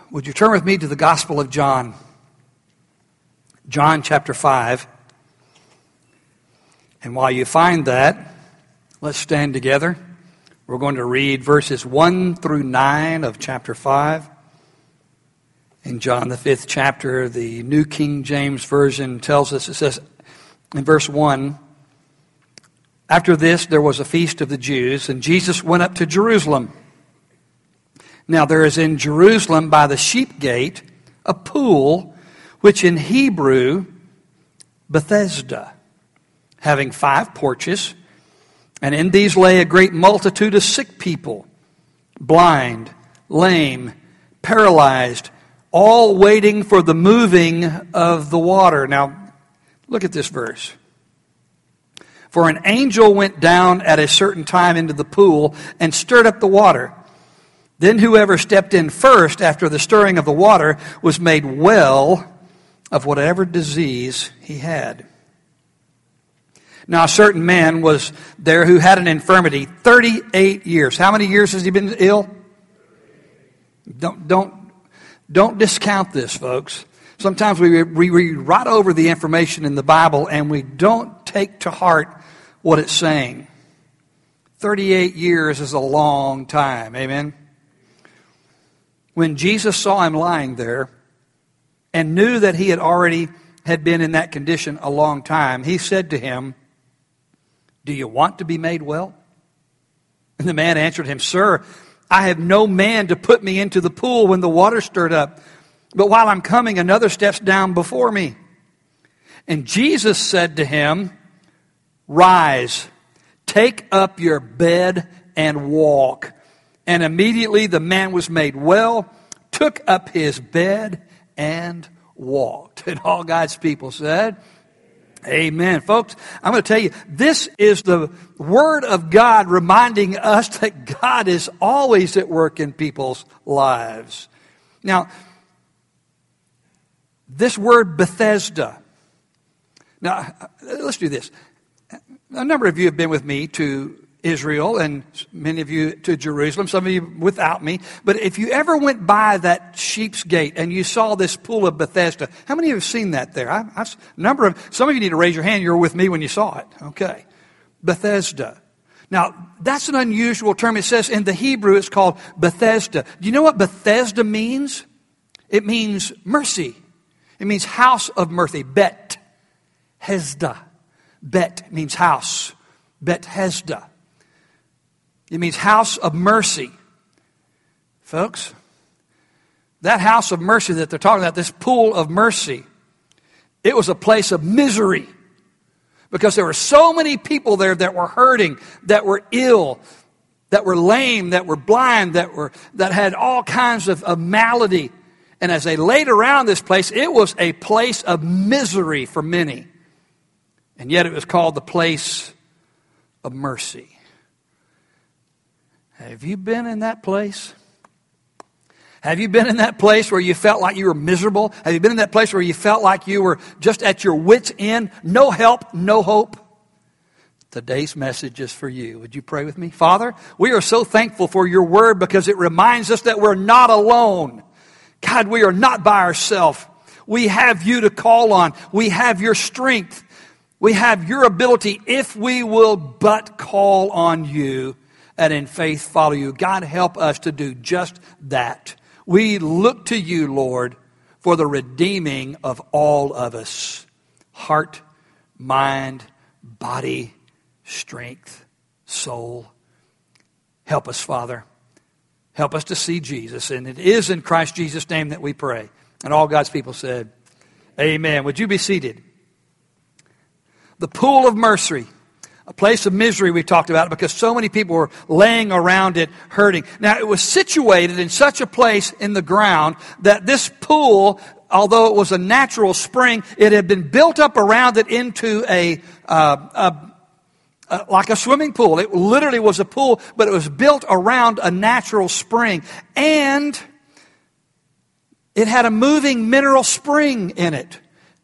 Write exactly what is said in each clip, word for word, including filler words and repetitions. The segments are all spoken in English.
Would you turn with me to the Gospel of John? John chapter five. And while you find that, let's stand together. We're going to read verses one through nine of chapter five. In John, the fifth chapter, the New King James Version tells us, it says in verse one, "After this there was a feast of the Jews, and Jesus went up to Jerusalem. Now there is in Jerusalem by the sheep gate a pool, which in Hebrew, Bethesda, having five porches, and in these lay a great multitude of sick people, blind, lame, paralyzed, all waiting for the moving of the water." Now, look at this verse. "For an angel went down at a certain time into the pool and stirred up the water. Then whoever stepped in first after the stirring of the water was made well of whatever disease he had. Now a certain man was there who had an infirmity thirty-eight years." How many years has he been ill? Don't, don't, don't discount this, folks. Sometimes we, we read right over the information in the Bible and we don't take to heart what it's saying. thirty-eight years is a long time. Amen? When Jesus saw him lying there and knew that he had already had been in that condition a long time, he said to him, "Do you want to be made well?" And the man answered him, "Sir, I have no man to put me into the pool when the water stirred up. But while I'm coming, another steps down before me." And Jesus said to him, "Rise, take up your bed and walk." And immediately the man was made well, took up his bed, and walked. And all God's people said, amen. Folks, I'm going to tell you, this is the Word of God reminding us that God is always at work in people's lives. Now, this word Bethesda. Now, let's do this. A number of you have been with me to Israel, and many of you to Jerusalem, some of you without me. But if you ever went by that sheep's gate and you saw this pool of Bethesda, how many of you have seen that there? I, I've, a number of, some of you need to raise your hand. You were with me when you saw it. Okay. Bethesda. Now, that's an unusual term. It says in the Hebrew it's called Bethesda. Do you know what Bethesda means? It means mercy. It means house of mercy. Bet Hesda. Bet means house. Bethesda. It means house of mercy. Folks, that house of mercy that they're talking about, this pool of mercy, it was a place of misery. Because there were so many people there that were hurting, that were ill, that were lame, that were blind, that were that had all kinds of, of malady. And as they laid around this place, it was a place of misery for many. And yet it was called the place of mercy. Have you been in that place? Have you been in that place where you felt like you were miserable? Have you been in that place where you felt like you were just at your wit's end? No help, no hope? Today's message is for you. Would you pray with me? Father, we are so thankful for your word because it reminds us that we're not alone. God, we are not by ourselves. We have you to call on. We have your strength. We have your ability if we will but call on you and in faith follow you. God, help us to do just that. We look to you, Lord, for the redeeming of all of us. Heart, mind, body, strength, soul. Help us, Father. Help us to see Jesus. And it is in Christ Jesus' name that we pray. And all God's people said, amen. Would you be seated? The pool of mercy. A place of misery, we talked about it because so many people were laying around it hurting. Now, it was situated in such a place in the ground that this pool, although it was a natural spring, it had been built up around it into a, uh, a, a like a swimming pool. It literally was a pool, but it was built around a natural spring. And it had a moving mineral spring in it.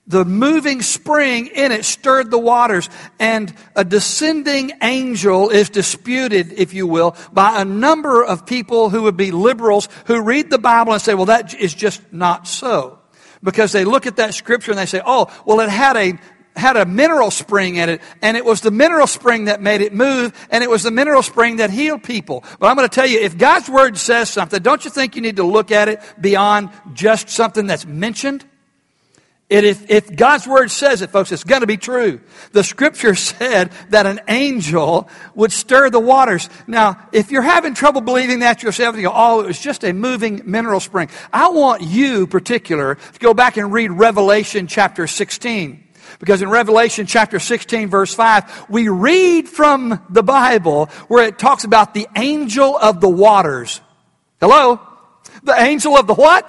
The moving spring in it stirred the waters, and a descending angel is disputed, if you will, by a number of people who would be liberals who read the Bible and say, well, that is just not so. Because they look at that scripture and they say, oh, well, it had a had a mineral spring in it, and it was the mineral spring that made it move, and it was the mineral spring that healed people. But I'm going to tell you, if God's Word says something, don't you think you need to look at it beyond just something that's mentioned? It, if, if God's Word says it, folks, it's going to be true. The Scripture said that an angel would stir the waters. Now, if you're having trouble believing that yourself, you go, oh, it was just a moving mineral spring. I want you, particular, to go back and read Revelation chapter sixteen. Because in Revelation chapter sixteen, verse five, we read from the Bible where it talks about the angel of the waters. Hello? The angel of the what?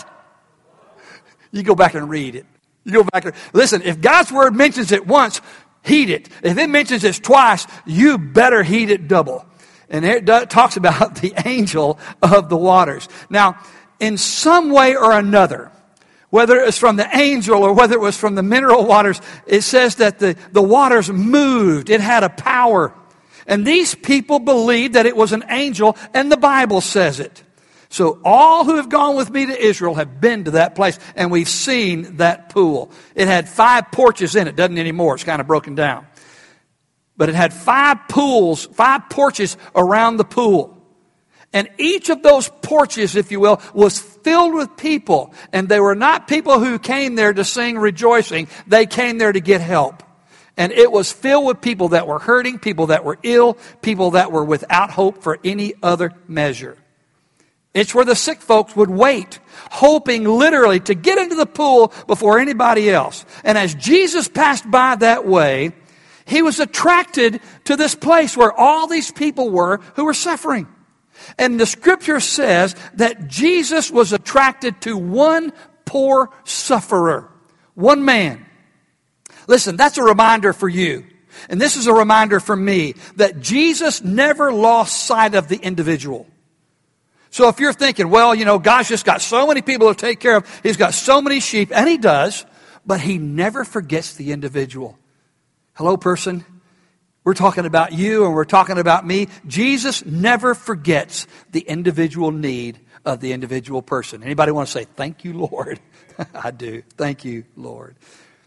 You go back and read it. You go back and listen, if God's Word mentions it once, heed it. If it mentions it twice, you better heed it double. And it talks about the angel of the waters. Now, in some way or another, whether it was from the angel or whether it was from the mineral waters, it says that the, the waters moved. It had a power. And these people believed that it was an angel, and the Bible says it. So all who have gone with me to Israel have been to that place, and we've seen that pool. It had five porches in it. Doesn't anymore. It's kind of broken down. But it had five pools, five porches around the pool. And each of those porches, if you will, was filled with people. And they were not people who came there to sing rejoicing. They came there to get help. And it was filled with people that were hurting, people that were ill, people that were without hope for any other measure. It's where the sick folks would wait, hoping literally to get into the pool before anybody else. And as Jesus passed by that way, he was attracted to this place where all these people were who were suffering. And the Scripture says that Jesus was attracted to one poor sufferer, one man. Listen, that's a reminder for you. And this is a reminder for me that Jesus never lost sight of the individual. So if you're thinking, well, you know, God's just got so many people to take care of. He's got so many sheep, and he does, but he never forgets the individual. Hello, person. We're talking about you and we're talking about me. Jesus never forgets the individual need of the individual person. Anybody want to say, thank you, Lord? I do. Thank you, Lord.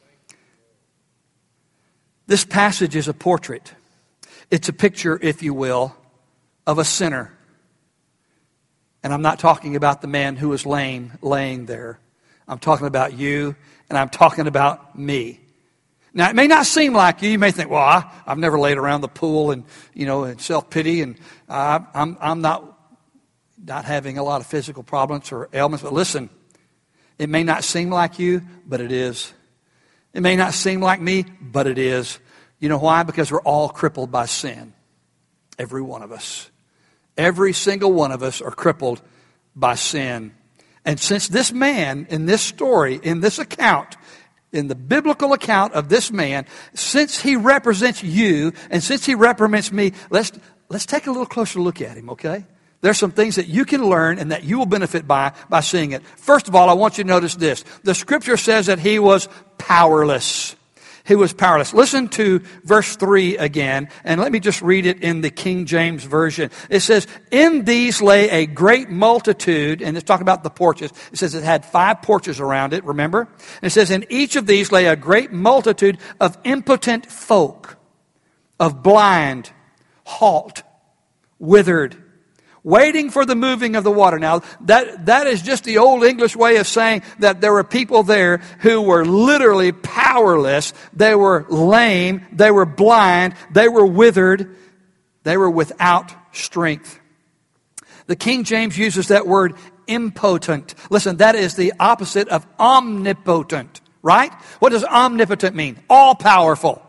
This passage is a portrait. It's a picture, if you will, of a sinner. And I'm not talking about the man who was lame, laying there. I'm talking about you, and I'm talking about me. Now, it may not seem like you. You may think, well, I, I've never laid around the pool and, you know, in self-pity, and I, I'm, I'm not, not having a lot of physical problems or ailments. But listen, it may not seem like you, but it is. It may not seem like me, but it is. You know why? Because we're all crippled by sin. Every one of us. Every single one of us are crippled by sin. And since this man, in this story, in this account, in the biblical account of this man, since he represents you and since he represents me, let's, let's take a little closer look at him, okay? There's some things that you can learn and that you will benefit by by seeing it. First of all, I want you to notice this. The Scripture says that he was powerless. He was powerless. Listen to verse three again, and let me just read it in the King James Version. It says, in these lay a great multitude, and it's talking about the porches. It says it had five porches around it, remember? And it says, in each of these lay a great multitude of impotent folk, of blind, halt, withered, waiting for the moving of the water. Now, that, that is just the old English way of saying that there were people there who were literally powerless. They were lame. They were blind. They were withered. They were without strength. The King James uses that word impotent. Listen, that is the opposite of omnipotent, right? What does omnipotent mean? All powerful.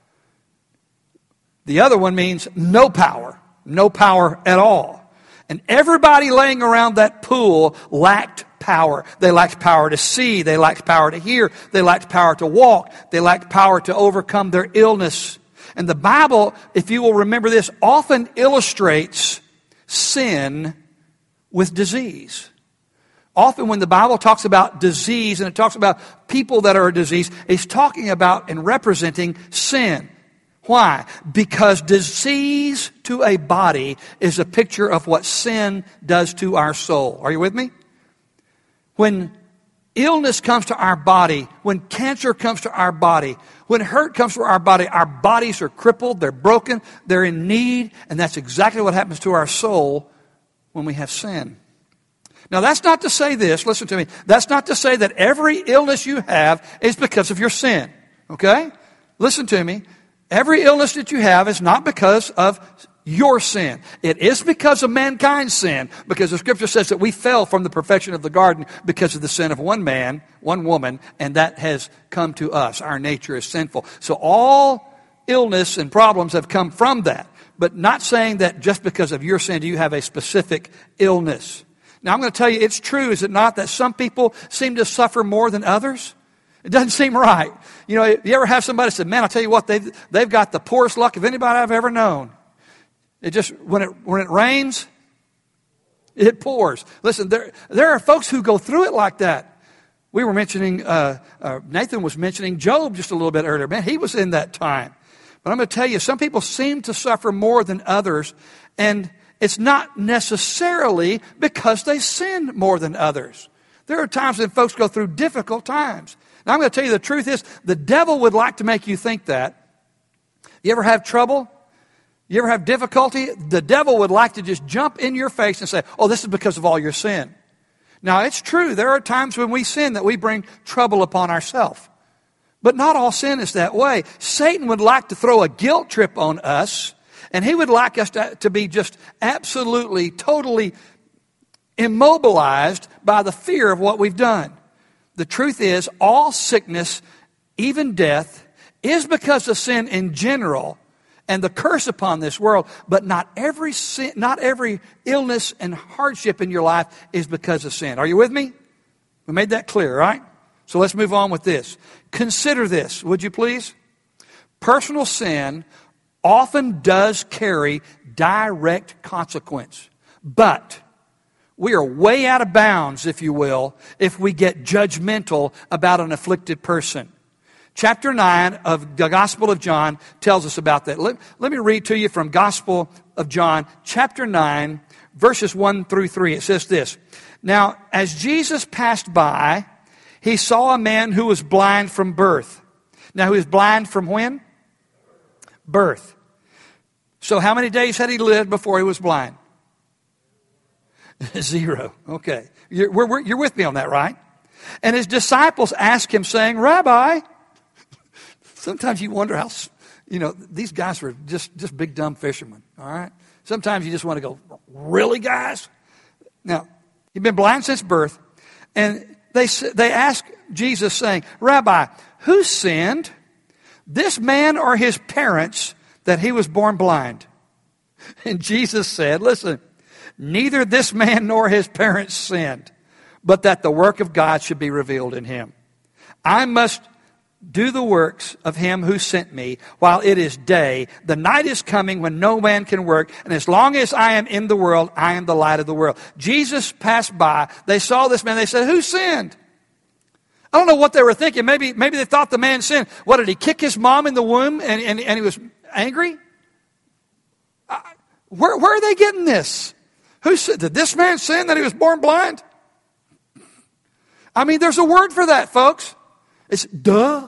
The other one means no power. No power at all. And everybody laying around that pool lacked power. They lacked power to see. They lacked power to hear. They lacked power to walk. They lacked power to overcome their illness. And the Bible, if you will remember this, often illustrates sin with disease. Often when the Bible talks about disease and it talks about people that are a disease, it's talking about and representing sin. Why? Because disease to a body is a picture of what sin does to our soul. Are you with me? When illness comes to our body, when cancer comes to our body, when hurt comes to our body, our bodies are crippled, they're broken, they're in need, and that's exactly what happens to our soul when we have sin. Now, that's not to say this, listen to me, that's not to say that every illness you have is because of your sin, okay? Listen to me. Every illness that you have is not because of your sin. It is because of mankind's sin, because the Scripture says that we fell from the perfection of the garden because of the sin of one man, one woman, and that has come to us. Our nature is sinful. So all illness and problems have come from that, but not saying that just because of your sin do you have a specific illness. Now, I'm going to tell you, it's true, is it not, that some people seem to suffer more than others? It doesn't seem right. You know, you ever have somebody say, man, I'll tell you what, they've, they've got the poorest luck of anybody I've ever known. It just, when it, when it rains, it pours. Listen, there, there are folks who go through it like that. We were mentioning, uh, uh, Nathan was mentioning Job just a little bit earlier. Man, he was in that time. But I'm going to tell you, some people seem to suffer more than others, and it's not necessarily because they sin more than others. There are times when folks go through difficult times. Now, I'm going to tell you the truth is, the devil would like to make you think that. You ever have trouble? You ever have difficulty? The devil would like to just jump in your face and say, oh, this is because of all your sin. Now, it's true. There are times when we sin that we bring trouble upon ourselves. But not all sin is that way. Satan would like to throw a guilt trip on us, and he would like us to, to be just absolutely, totally immobilized by the fear of what we've done. The truth is, all sickness, even death, is because of sin in general and the curse upon this world. But not every sin, not every illness and hardship in your life is because of sin. Are you with me? We made that clear, right? So let's move on with this. Consider this, would you please? Personal sin often does carry direct consequence. But we are way out of bounds, if you will, if we get judgmental about an afflicted person. Chapter nine of the Gospel of John tells us about that. Let, let me read to you from Gospel of John, chapter nine, verses one through three. It says this. Now, as Jesus passed by, he saw a man who was blind from birth. Now, who was blind from when? Birth. So how many days had he lived before he was blind? Zero. Okay. You're, we're, you're with me on that, right? And his disciples asked him, saying, Rabbi, sometimes you wonder how, you know, these guys were just, just big dumb fishermen, all right? Sometimes you just want to go, really, guys? Now, he'd been blind since birth, and they, they asked Jesus, saying, Rabbi, who sinned, this man or his parents, that he was born blind? And Jesus said, listen, neither this man nor his parents sinned, but that the work of God should be revealed in him. I must do the works of him who sent me while it is day. The night is coming when no man can work, and as long as I am in the world, I am the light of the world. Jesus passed by. They saw this man. They said, who sinned? I don't know what they were thinking. Maybe, maybe they thought the man sinned. What, did he kick his mom in the womb and, and, and he was angry? Uh, where, where are they getting this? Who said, did this man sin that he was born blind? I mean, there's a word for that, folks. It's duh.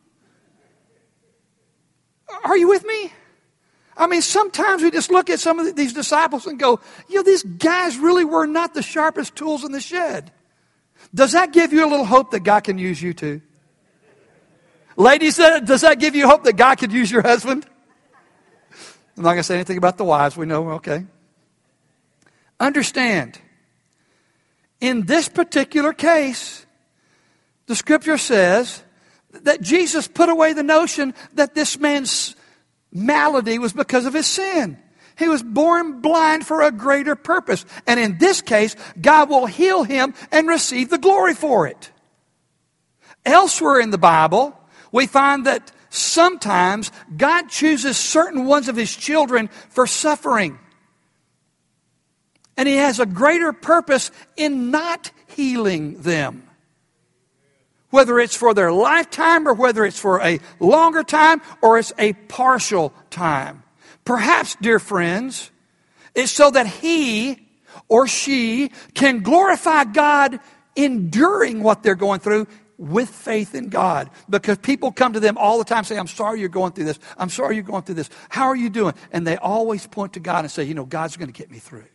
Are you with me? I mean, sometimes we just look at some of these disciples and go, you know, these guys really were not the sharpest tools in the shed. Does that give you a little hope that God can use you too? Ladies, does that give you hope that God could use your husband? I'm not going to say anything about the wives. We know, okay. Understand, in this particular case, the Scripture says that Jesus put away the notion that this man's malady was because of his sin. He was born blind for a greater purpose. And in this case, God will heal him and receive the glory for it. Elsewhere in the Bible, we find that sometimes God chooses certain ones of his children for suffering. And he has a greater purpose in not healing them. Whether it's for their lifetime or whether it's for a longer time or it's a partial time. Perhaps, dear friends, it's so that he or she can glorify God enduring what they're going through with faith in God. Because people come to them all the time and say, I'm sorry you're going through this. I'm sorry you're going through this. How are you doing? And they always point to God and say, you know, God's going to get me through.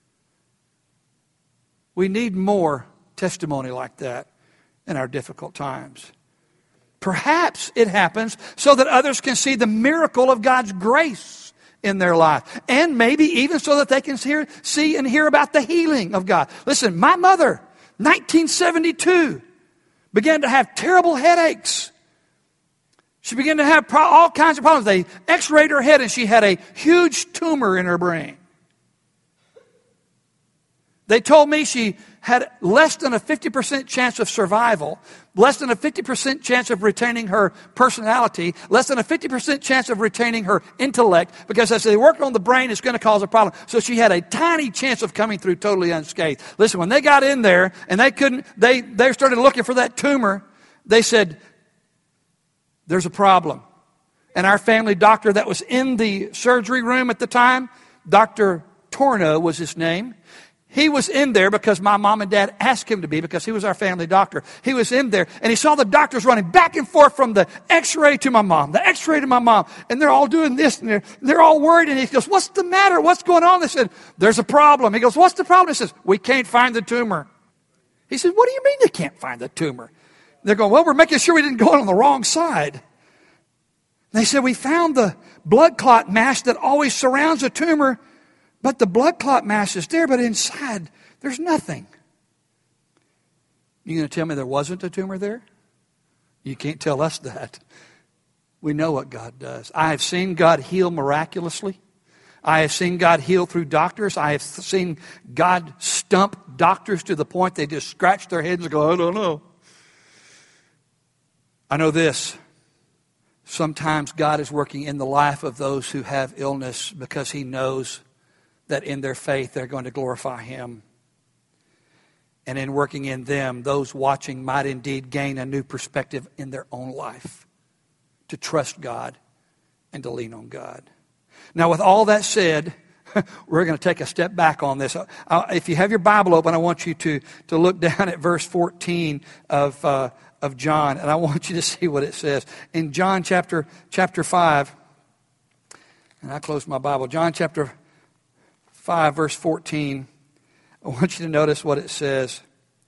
We need more testimony like that in our difficult times. Perhaps it happens so that others can see the miracle of God's grace in their life. And maybe even so that they can hear, see and hear about the healing of God. Listen, my mother, nineteen seventy-two, began to have terrible headaches. She began to have pro- all kinds of problems. They x-rayed her head and she had a huge tumor in her brain. They told me she had less than a fifty percent chance of survival, less than a fifty percent chance of retaining her personality, less than a fifty percent chance of retaining her intellect, because as they work on the brain, it's going to cause a problem. So she had a tiny chance of coming through totally unscathed. Listen, when they got in there and they couldn't, they, they started looking for that tumor, they said, there's a problem. And our family doctor that was in the surgery room at the time, Doctor Torno was his name. He was in there because my mom and dad asked him to be, because he was our family doctor. He was in there and he saw the doctors running back and forth from the x-ray to my mom, the x-ray to my mom. And they're all doing this and they're, they're all worried. And he goes, what's the matter? What's going on? They said, there's a problem. He goes, what's the problem? He says, we can't find the tumor. He said, what do you mean they can't find the tumor? They're going, well, we're making sure we didn't go on the wrong side. They said, we found the blood clot mass that always surrounds a tumor. But the blood clot mass is there, but inside there's nothing. You going to tell me there wasn't a tumor there? You can't tell us that. We know what God does. I have seen God heal miraculously. I have seen God heal through doctors. I have seen God stump doctors to the point they just scratch their heads and go, I don't know. I know this. Sometimes God is working in the life of those who have illness because He knows that in their faith they're going to glorify Him. And in working in them, those watching might indeed gain a new perspective in their own life to trust God and to lean on God. Now, with all that said, we're going to take a step back on this. Uh, if you have your Bible open, I want you to, to look down at verse fourteen of, uh, of John, and I want you to see what it says. In John chapter, chapter five, and I closed my Bible, John chapter five, verse fourteen, I want you to notice what it says.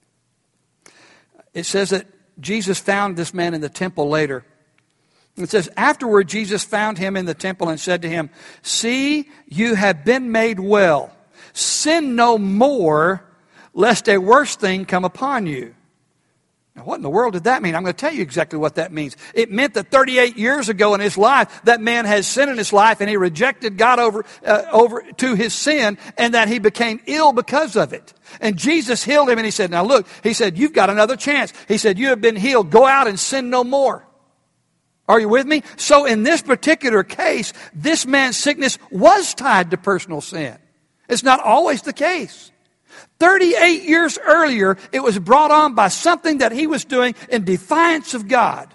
It says that Jesus found this man in the temple later. It says, afterward Jesus found him in the temple and said to him, see, you have been made well. Sin no more, lest a worse thing come upon you. Now, what in the world did that mean? I'm going to tell you exactly what that means. It meant that thirty-eight years ago in his life, that man has sin in his life and he rejected God over, uh, over to his sin, and that he became ill because of it. And Jesus healed him and He said, now look, He said, you've got another chance. He said, you have been healed. Go out and sin no more. Are you with me? So in this particular case, this man's sickness was tied to personal sin. It's not always the case. thirty-eight years earlier, it was brought on by something that he was doing in defiance of God.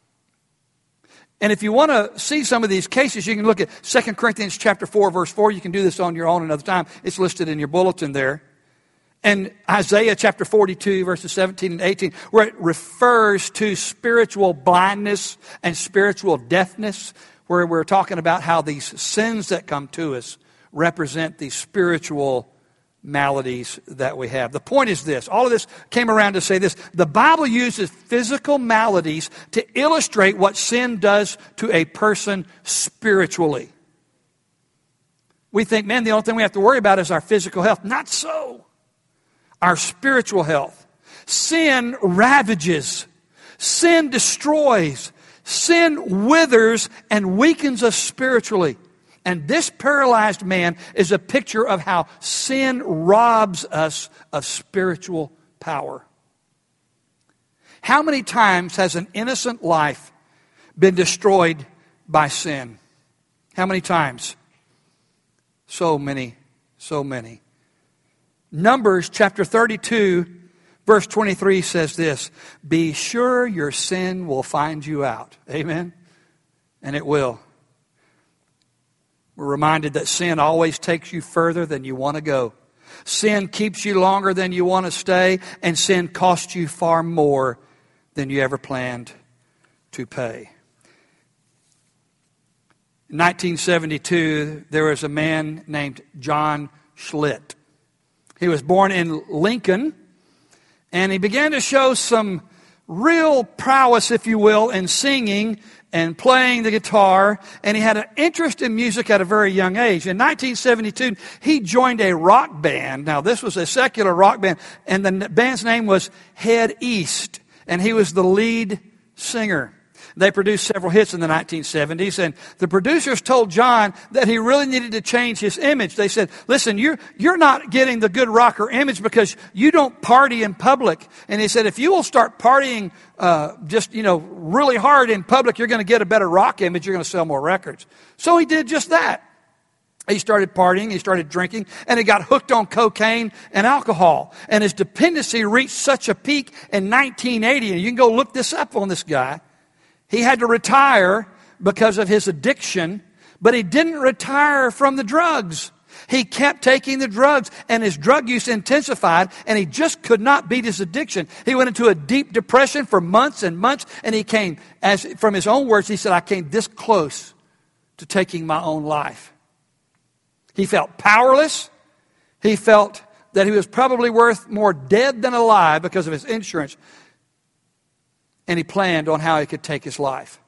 And if you want to see some of these cases, you can look at Second Corinthians chapter four, verse four. You can do this on your own another time. It's listed in your bulletin there. And Isaiah chapter forty-two, verses seventeen and eighteen, where it refers to spiritual blindness and spiritual deafness, where we're talking about how these sins that come to us represent these spiritual maladies that we have. The point is this. All of this came around to say this. The Bible uses physical maladies to illustrate what sin does to a person spiritually. We think, man, the only thing we have to worry about is our physical health. Not so. Our spiritual health. Sin ravages. Sin destroys. Sin withers and weakens us spiritually. And this paralyzed man is a picture of how sin robs us of spiritual power. How many times has an innocent life been destroyed by sin? How many times? So many, so many. Numbers chapter thirty-two, Verse twenty-three says this, be sure your sin will find you out. Amen? And it will. We're reminded that sin always takes you further than you want to go. Sin keeps you longer than you want to stay, and sin costs you far more than you ever planned to pay. In nineteen seventy-two, there was a man named John Schlitt. He was born in Lincoln, and he began to show some real prowess, if you will, in singing and playing the guitar, and he had an interest in music at a very young age. In nineteen seventy-two, he joined a rock band. Now, this was a secular rock band, and the band's name was Head East, and he was the lead singer. They produced several hits in the nineteen seventies, and the producers told John that he really needed to change his image. They said, listen, you're, you're not getting the good rocker image because you don't party in public. And he said, if you will start partying uh, just, you know, really hard in public, you're going to get a better rock image. You're going to sell more records. So he did just that. He started partying, he started drinking, and he got hooked on cocaine and alcohol. And his dependency reached such a peak in nineteen eighty, and you can go look this up on this guy. He had to retire because of his addiction, but he didn't retire from the drugs. He kept taking the drugs, and his drug use intensified, and he just could not beat his addiction. He went into a deep depression for months and months, and he came, as from his own words, he said, I came this close to taking my own life. He felt powerless. He felt that he was probably worth more dead than alive because of his insurance. And he planned on how he could take his life.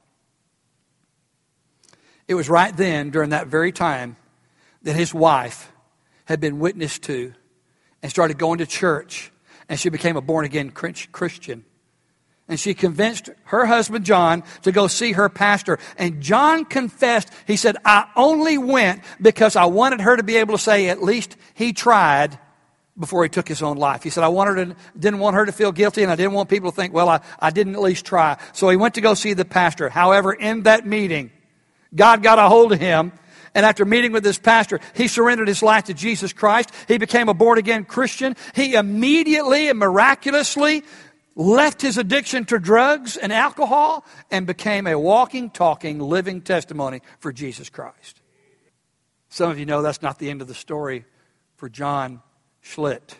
It was right then, during that very time, that his wife had been witnessed to and started going to church. And she became a born-again Christian. And she convinced her husband, John, to go see her pastor. And John confessed, he said, I only went because I wanted her to be able to say at least he tried before he took his own life. He said, I wanted to, didn't want her to feel guilty, and I didn't want people to think, well, I, I didn't at least try. So he went to go see the pastor. However, in that meeting, God got a hold of him, and after meeting with this pastor, he surrendered his life to Jesus Christ. He became a born-again Christian. He immediately and miraculously left his addiction to drugs and alcohol and became a walking, talking, living testimony for Jesus Christ. Some of you know that's not the end of the story for John Schlitt.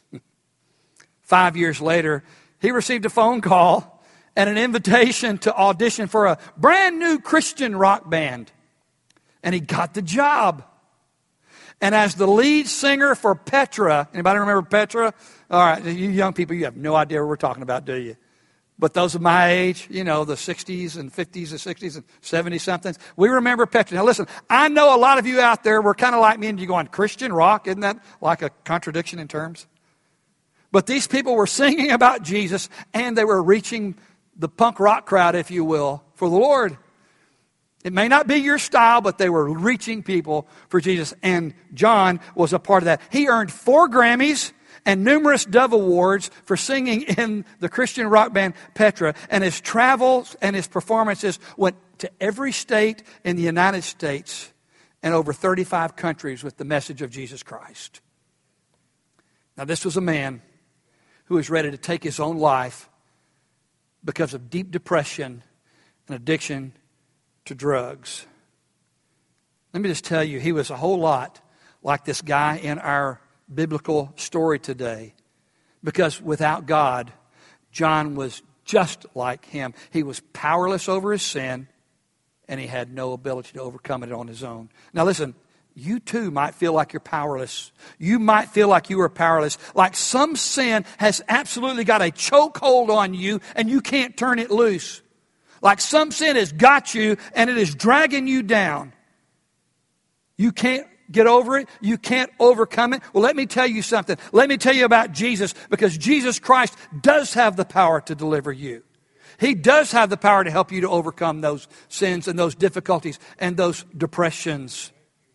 Five years later, he received a phone call and an invitation to audition for a brand new Christian rock band. And he got the job. And as the lead singer for Petra, anybody remember Petra? All right, you young people, you have no idea what we're talking about, do you? But those of my age, you know, the sixties and fifties and sixties and seventy-somethings, we remember Petra. Now listen, I know a lot of you out there were kind of like me, and you're going, Christian rock? Isn't that like a contradiction in terms? But these people were singing about Jesus, and they were reaching the punk rock crowd, if you will, for the Lord. It may not be your style, but they were reaching people for Jesus. And John was a part of that. He earned four Grammys and numerous Dove Awards for singing in the Christian rock band Petra. And his travels and his performances went to every state in the United States and over thirty-five countries with the message of Jesus Christ. Now, this was a man who was ready to take his own life because of deep depression and addiction to drugs. Let me just tell you, he was a whole lot like this guy in our biblical story today, because without God, John was just like him. He was powerless over his sin, and he had no ability to overcome it on his own. Now listen, you too might feel like you're powerless. You might feel like you are powerless, like some sin has absolutely got a chokehold on you and you can't turn it loose. Like some sin has got you and it is dragging you down. You can't get over it. You can't overcome it. Well, let me tell you something. Let me tell you about Jesus, because Jesus Christ does have the power to deliver you. He does have the power to help you to overcome those sins and those difficulties and those depressions.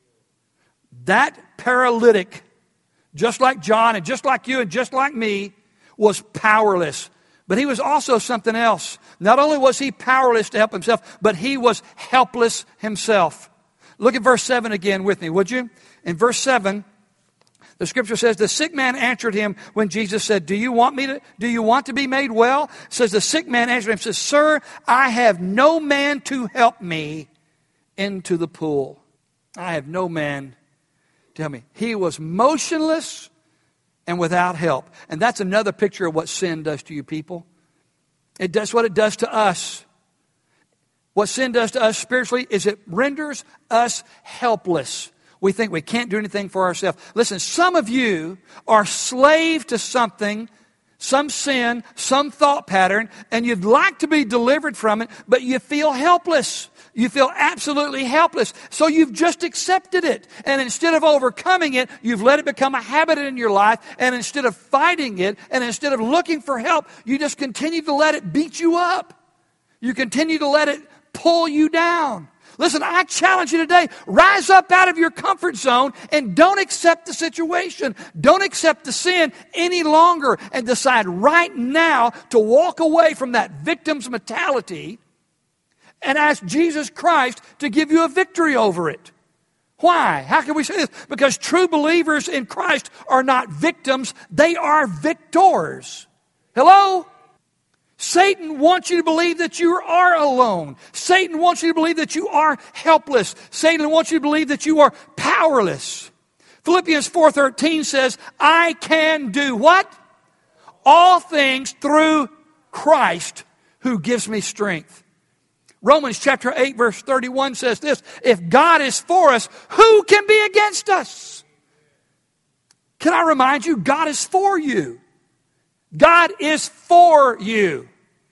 That paralytic, just like John and just like you and just like me, was powerless. But he was also something else. Not only was he powerless to help himself, but he was helpless himself. Look at verse seven again with me, would you? In verse seven, The scripture says, the sick man answered him when Jesus said, do you want me to, do you want to be made well? It says the sick man answered him, says, sir, I have no man to help me into the pool. I have no man to help me. He was motionless and without help. And that's another picture of what sin does to you people. It does what it does to us. What sin does to us spiritually is it renders us helpless. We think we can't do anything for ourselves. Listen, some of you are slave to something, some sin, some thought pattern, and you'd like to be delivered from it, but you feel helpless. You feel absolutely helpless. So you've just accepted it. And instead of overcoming it, you've let it become a habit in your life. And instead of fighting it, and instead of looking for help, you just continue to let it beat you up. You continue to let it pull you down. Listen, I challenge you today, rise up out of your comfort zone and don't accept the situation. Don't accept the sin any longer and decide right now to walk away from that victim's mentality and ask Jesus Christ to give you a victory over it. Why? How can we say this? Because true believers in Christ are not victims, they are victors. Hello? Satan wants you to believe that you are alone. Satan wants you to believe that you are helpless. Satan wants you to believe that you are powerless. Philippians four thirteen says, I can do what? All things through Christ who gives me strength. Romans chapter eight verse thirty-one says this, if God is for us, who can be against us? Can I remind you, God is for you. God is for you.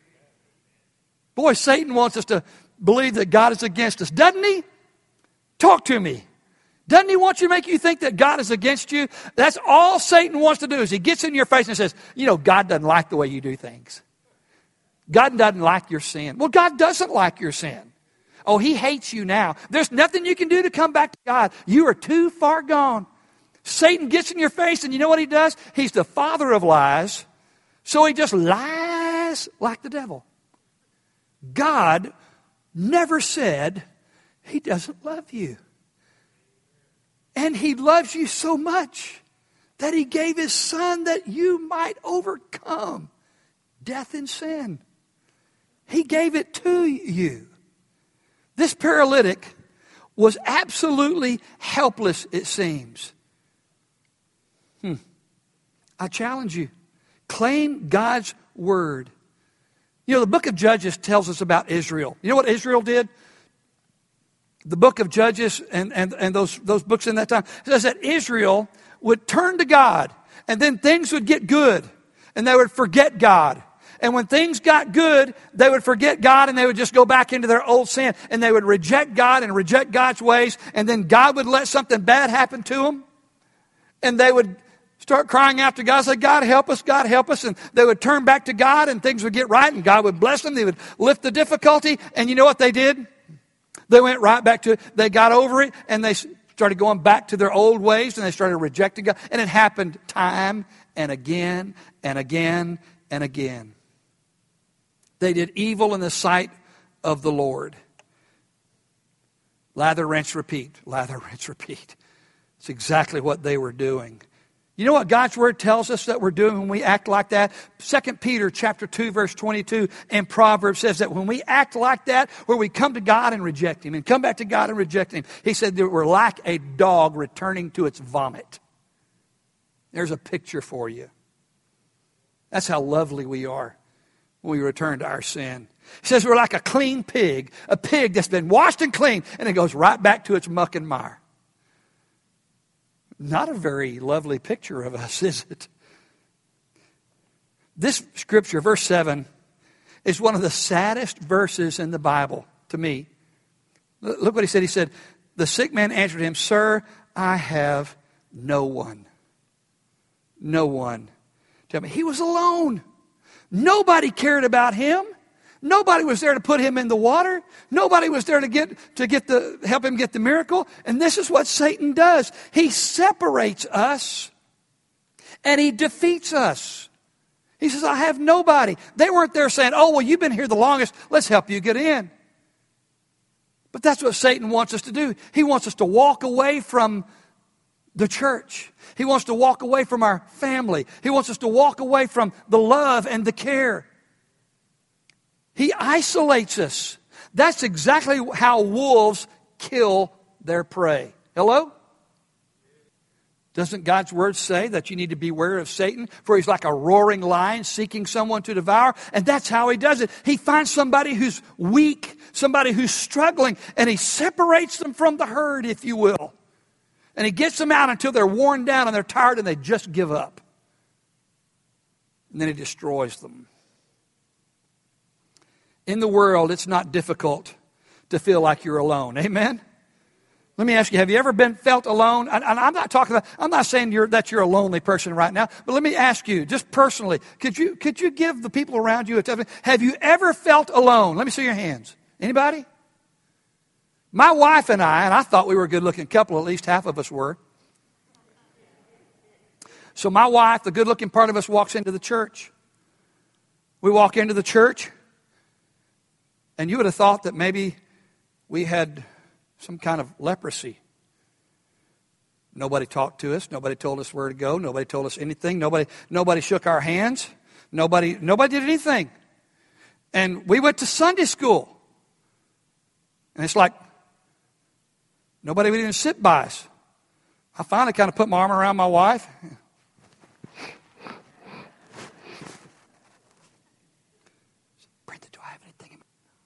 Boy, Satan wants us to believe that God is against us, doesn't he? Talk to me. Doesn't he want you to make you think that God is against you? That's all Satan wants to do is he gets in your face and says, you know, God doesn't like the way you do things. God doesn't like your sin. Well, God doesn't like your sin. Oh, he hates you now. There's nothing you can do to come back to God. You are too far gone. Satan gets in your face and you know what he does? He's the father of lies. So he just lies like the devil. God never said he doesn't love you. And he loves you so much that he gave his son that you might overcome death and sin. He gave it to you. This paralytic was absolutely helpless, it seems. Hmm. I challenge you. Claim God's word. You know, the book of Judges tells us about Israel. You know what Israel did? The book of Judges and, and, and those, those books in that time says that Israel would turn to God and then things would get good and they would forget God. And when things got good, they would forget God and they would just go back into their old sin and they would reject God and reject God's ways, and then God would let something bad happen to them and they would start crying out to God, say, God help us, God help us. And they would turn back to God and things would get right and God would bless them. They would lift the difficulty. And you know what they did? They went right back to it. They got over it and they started going back to their old ways and they started rejecting God. And it happened time and again and again and again. They did evil in the sight of the Lord. Lather, rinse, repeat. Lather, rinse, repeat. It's exactly what they were doing. You know what God's word tells us that we're doing when we act like that? Second Peter chapter two, verse twenty-two and Proverbs says that when we act like that, where we come to God and reject him and come back to God and reject him, he said that we're like a dog returning to its vomit. There's a picture for you. That's how lovely we are when we return to our sin. He says we're like a clean pig, a pig that's been washed and clean, and it goes right back to its muck and mire. Not a very lovely picture of us, is it? This scripture, verse seven, is one of the saddest verses in the Bible to me. Look what he said. He said, the sick man answered him, Sir, I have no one. No one. Tell me, he was alone. Nobody cared about him. Nobody was there to put him in the water. Nobody was there to get to get the help him get the miracle. And this is what Satan does. He separates us and he defeats us. He says, I have nobody. They weren't there saying, oh, well, you've been here the longest. Let's help you get in. But that's what Satan wants us to do. He wants us to walk away from the church. He wants to walk away from our family. He wants us to walk away from the love and the care. He isolates us. That's exactly how wolves kill their prey. Hello? Doesn't God's word say that you need to beware of Satan? For he's like a roaring lion seeking someone to devour. And that's how he does it. He finds somebody who's weak, somebody who's struggling, and he separates them from the herd, if you will. And he gets them out until they're worn down and they're tired and they just give up. And then he destroys them. In the world, it's not difficult to feel like you're alone. Amen? Let me ask you, have you ever been felt alone? And I'm not talking about, I'm not saying you're, that you're a lonely person right now, but let me ask you, just personally, could you, could you give the people around you a testimony? Have you ever felt alone? Let me see your hands. Anybody? My wife and I, and I thought we were a good-looking couple, at least half of us were. So my wife, the good-looking part of us, walks into the church. We walk into the church, and you would have thought that maybe we had some kind of leprosy. Nobody talked to us. Nobody told us where to go. Nobody told us anything. Nobody, nobody shook our hands. Nobody, nobody did anything. And we went to Sunday school. And it's like, nobody would even sit by us. I finally kind of put my arm around my wife. Brenda, do I have anything?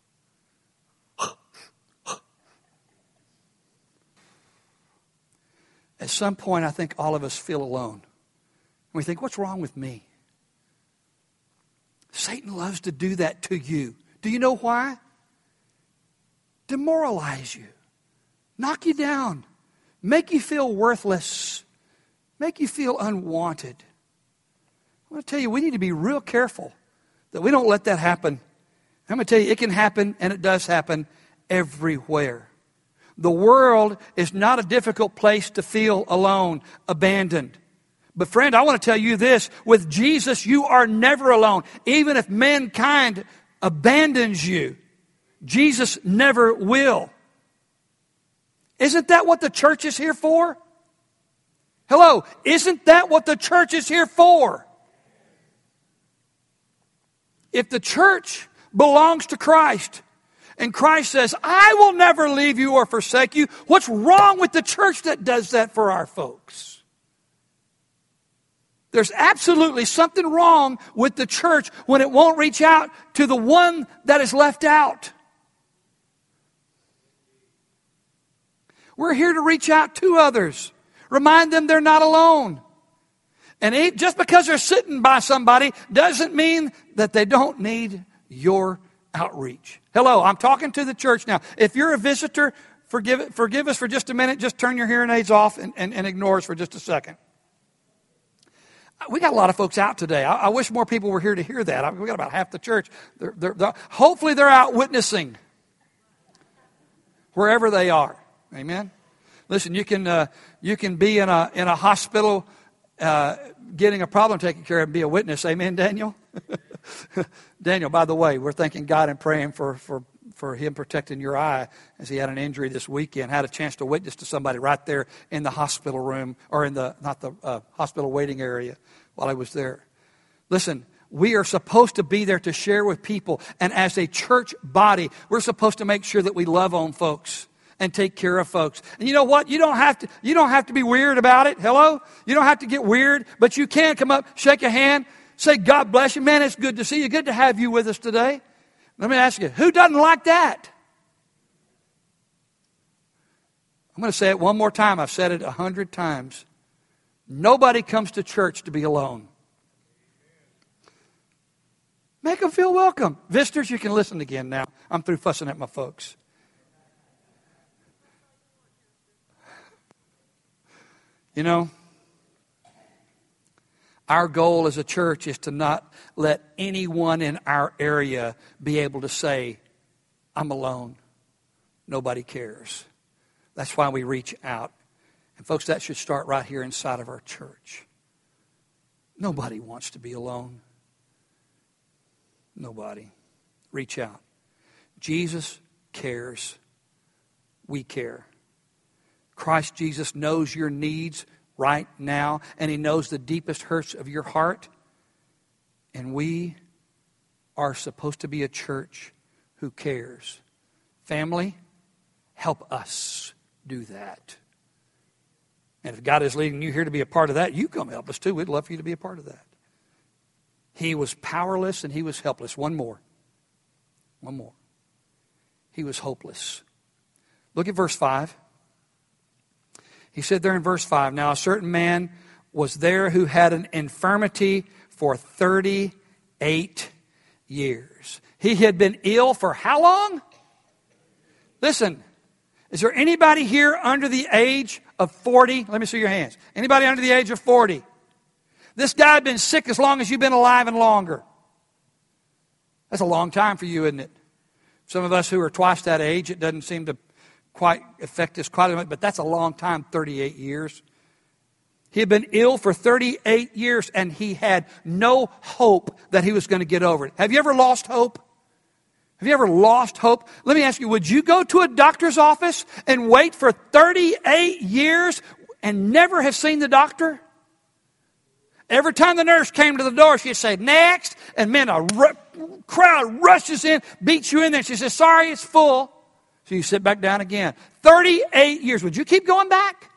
At some point, I think all of us feel alone. We think, what's wrong with me? Satan loves to do that to you. Do you know why? Demoralize you. Knock you down. Make you feel worthless. Make you feel unwanted. I want to tell you, we need to be real careful that we don't let that happen. I'm going to tell you, it can happen, and it does happen everywhere. The world is not a difficult place to feel alone, abandoned. But friend, I want to tell you this. With Jesus, you are never alone. Even if mankind abandons you, Jesus never will. Isn't that what the church is here for? Hello, isn't that what the church is here for? If the church belongs to Christ, and Christ says, I will never leave you or forsake you, what's wrong with the church that does that for our folks? There's absolutely something wrong with the church when it won't reach out to the one that is left out. We're here to reach out to others. Remind them they're not alone. And just because they're sitting by somebody doesn't mean that they don't need your outreach. Hello, I'm talking to the church now. If you're a visitor, forgive, forgive us for just a minute. Just turn your hearing aids off and, and, and ignore us for just a second. We got a lot of folks out today. I, I wish more people were here to hear that. I, we got about half the church. They're, they're, they're, hopefully they're out witnessing wherever they are. Amen. Listen, you can uh, you can be in a in a hospital uh, getting a problem taken care of and be a witness. Amen, Daniel. Daniel, by the way, we're thanking God and praying for, for, for him protecting your eye as he had an injury this weekend. Had a chance to witness to somebody right there in the hospital room, or in the, not the uh, hospital waiting area while I was there. Listen, we are supposed to be there to share with people. And as a church body, we're supposed to make sure that we love on folks and take care of folks. And you know what? You don't have to, you don't have to be weird about it. Hello? You don't have to get weird, but you can come up, shake a hand, say, God bless you. Man, it's good to see you. Good to have you with us today. Let me ask you, who doesn't like that? I'm going to say it one more time. I've said it a hundred times. Nobody comes to church to be alone. Make them feel welcome. Visitors, you can listen again now. I'm through fussing at my folks. You know, our goal as a church is to not let anyone in our area be able to say, I'm alone. Nobody cares. That's why we reach out. And folks, that should start right here inside of our church. Nobody wants to be alone. Nobody. Reach out. Jesus cares. We care. Christ Jesus knows your needs right now. And He knows the deepest hurts of your heart. And we are supposed to be a church who cares. Family, help us do that. And if God is leading you here to be a part of that, you come help us too. We'd love for you to be a part of that. He was powerless and He was helpless. One more. One more. He was hopeless. Look at verse five. He said there in verse five, now a certain man was there who had an infirmity for thirty-eight years. He had been ill for how long? Listen, is there anybody here under the age of forty? Let me see your hands. Anybody under the age of forty? This guy had been sick as long as you've been alive and longer. That's a long time for you, isn't it? Some of us who are twice that age, it doesn't seem to quite affect us quite as much, but that's a long time, thirty-eight years. He had been ill for thirty-eight years, and he had no hope that he was going to get over it. Have you ever lost hope? Have you ever lost hope? Let me ask you, would you go to a doctor's office and wait for thirty-eight years and never have seen the doctor? Every time the nurse came to the door, she'd say, next. And man, a r- crowd rushes in, beats you in there. She says, sorry, it's full. So you sit back down again. thirty-eight years. Would you keep going back?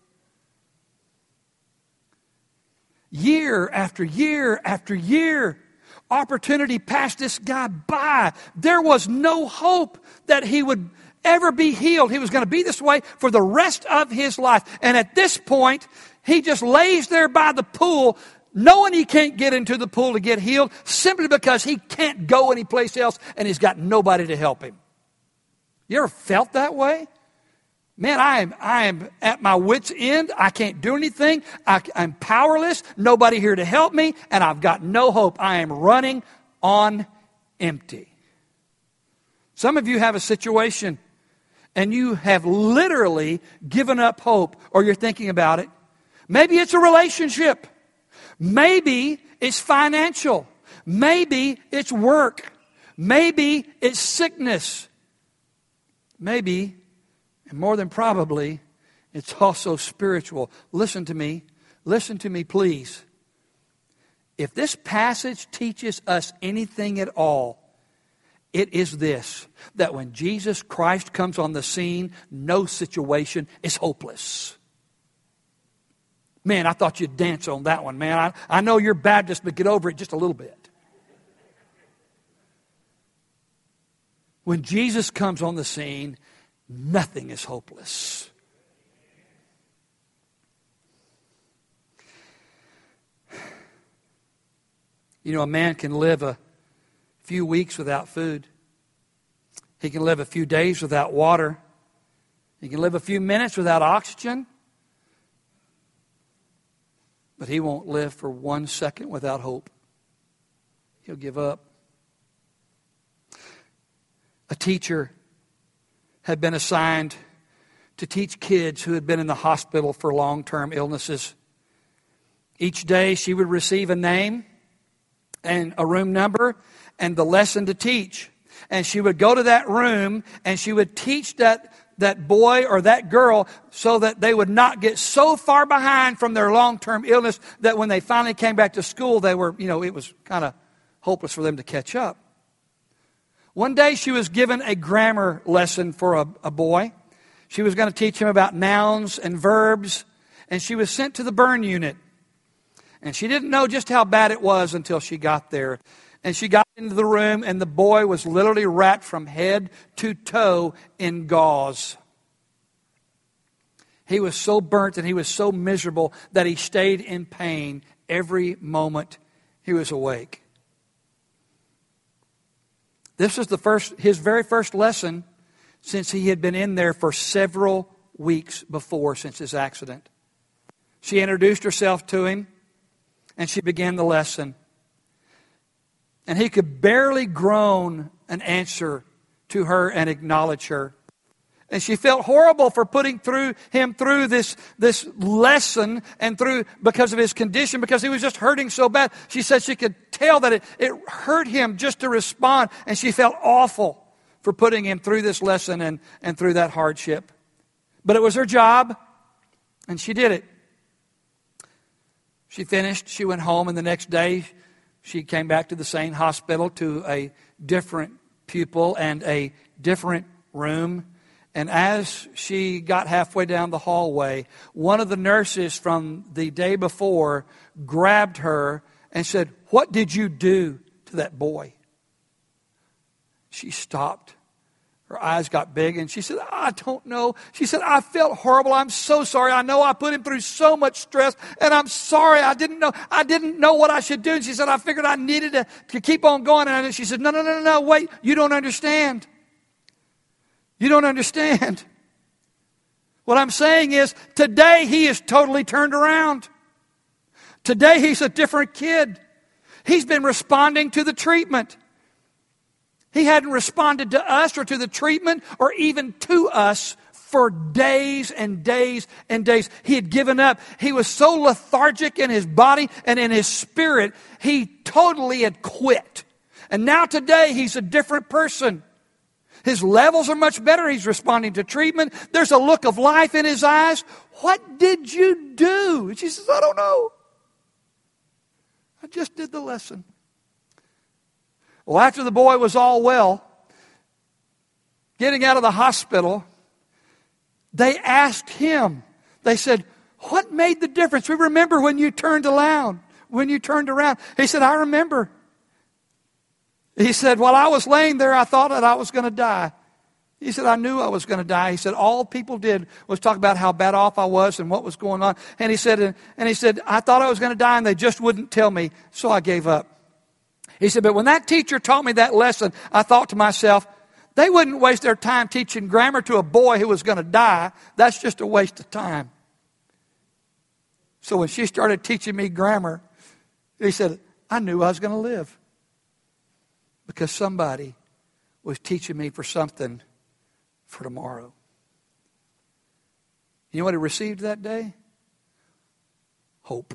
Year after year after year, opportunity passed this guy by. There was no hope that he would ever be healed. He was going to be this way for the rest of his life. And at this point, he just lays there by the pool, knowing he can't get into the pool to get healed, simply because he can't go anyplace else and he's got nobody to help him. You ever felt that way? Man, I am, I am at my wit's end. I can't do anything. I, I'm powerless. Nobody here to help me. And I've got no hope. I am running on empty. Some of you have a situation and you have literally given up hope, or you're thinking about it. Maybe it's a relationship. Maybe it's financial. Maybe it's work. Maybe it's sickness. Maybe, and more than probably, it's also spiritual. Listen to me. Listen to me, please. If this passage teaches us anything at all, it is this, that when Jesus Christ comes on the scene, no situation is hopeless. Man, I thought you'd dance on that one, man. I, I know you're Baptist, but get over it just a little bit. When Jesus comes on the scene, nothing is hopeless. You know, a man can live a few weeks without food. He can live a few days without water. He can live a few minutes without oxygen. But he won't live for one second without hope. He'll give up. A teacher had been assigned to teach kids who had been in the hospital for long-term illnesses. Each day she would receive a name and a room number and the lesson to teach. And she would go to that room and she would teach that, that boy or that girl so that they would not get so far behind from their long-term illness that when they finally came back to school, they were, you know, it was kind of hopeless for them to catch up. One day she was given a grammar lesson for a, a boy. She was going to teach him about nouns and verbs, and she was sent to the burn unit. And she didn't know just how bad it was until she got there. And she got into the room, and the boy was literally wrapped from head to toe in gauze. He was so burnt and he was so miserable that he stayed in pain every moment he was awake. This was the first, his very first lesson since he had been in there for several weeks before, since his accident. She introduced herself to him, and she began the lesson. And he could barely groan an answer to her and acknowledge her. And she felt horrible for putting through him through this, this lesson and through because of his condition, because he was just hurting so bad. She said she could tell that it, it hurt him just to respond, and she felt awful for putting him through this lesson and, and through that hardship. But it was her job, and she did it. She finished, she went home, and the next day she came back to the same hospital, to a different pupil and a different room. And as she got halfway down the hallway, one of the nurses from the day before grabbed her and said, "What did you do to that boy?" She stopped. Her eyes got big, and she said, "I don't know." She said, "I felt horrible. I'm so sorry. I know I put him through so much stress, and I'm sorry. I didn't know. I didn't know what I should do." And she said, "I figured I needed to, to keep on going." And she said, "No, no, no, no, no, wait. You don't understand. You don't understand. What I'm saying is, today he is totally turned around. Today he's a different kid. He's been responding to the treatment. He hadn't responded to us or to the treatment or even to us for days and days and days. He had given up. He was so lethargic in his body and in his spirit, he totally had quit. And now today he's a different person. His levels are much better. He's responding to treatment. There's a look of life in his eyes. "What did you do?" And she says, "I don't know. I just did the lesson." Well, after the boy was all well, getting out of the hospital, they asked him, they said, "What made the difference? We remember when you turned around, when you turned around." He said, "I remember." He said, "While I was laying there, I thought that I was going to die." He said, "I knew I was going to die." He said, "All people did was talk about how bad off I was and what was going on." And he said, and he said, "I thought I was going to die and they just wouldn't tell me, so I gave up." He said, "But when that teacher taught me that lesson, I thought to myself, they wouldn't waste their time teaching grammar to a boy who was going to die. That's just a waste of time." So when she started teaching me grammar, he said, "I knew I was going to live. Because somebody was teaching me for something for tomorrow." You know what he received that day? Hope.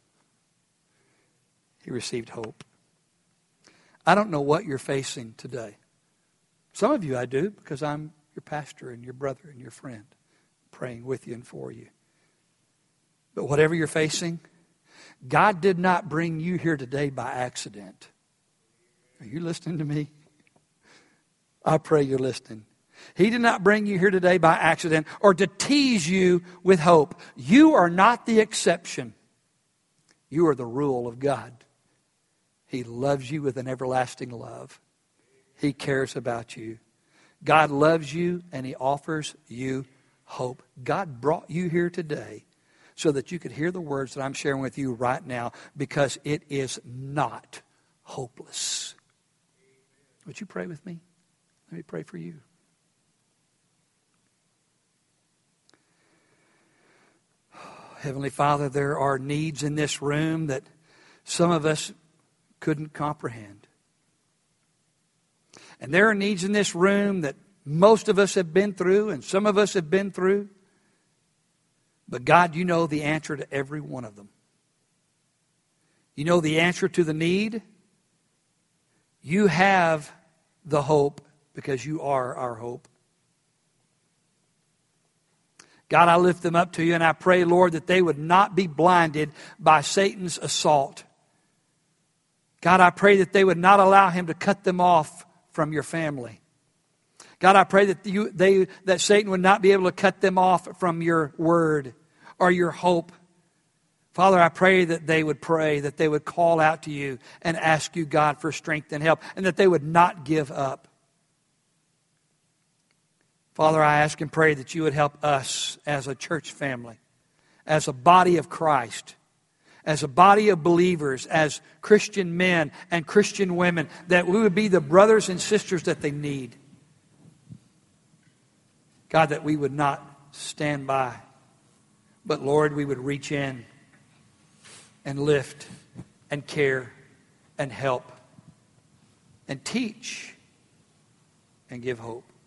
He received hope. I don't know what you're facing today. Some of you I do, because I'm your pastor and your brother and your friend, praying with you and for you. But whatever you're facing, God did not bring you here today by accident. Are you listening to me? I pray you're listening. He did not bring you here today by accident or to tease you with hope. You are not the exception. You are the rule of God. He loves you with an everlasting love. He cares about you. God loves you and He offers you hope. God brought you here today so that you could hear the words that I'm sharing with you right now, because it is not hopeless. Would you pray with me? Let me pray for you. Heavenly Father, there are needs in this room that some of us couldn't comprehend. And there are needs in this room that most of us have been through and some of us have been through. But God, you know the answer to every one of them. You know the answer to the need. You have the hope because you are our hope. God, I lift them up to you and I pray, Lord, that they would not be blinded by Satan's assault. God, I pray that they would not allow him to cut them off from your family. God, I pray that you, they, that Satan would not be able to cut them off from your word or your hope. Father, I pray that they would pray, that they would call out to you and ask you, God, for strength and help, and that they would not give up. Father, I ask and pray that you would help us as a church family, as a body of Christ, as a body of believers, as Christian men and Christian women, that we would be the brothers and sisters that they need. God, that we would not stand by, but Lord, we would reach in and lift and care and help and teach and give hope.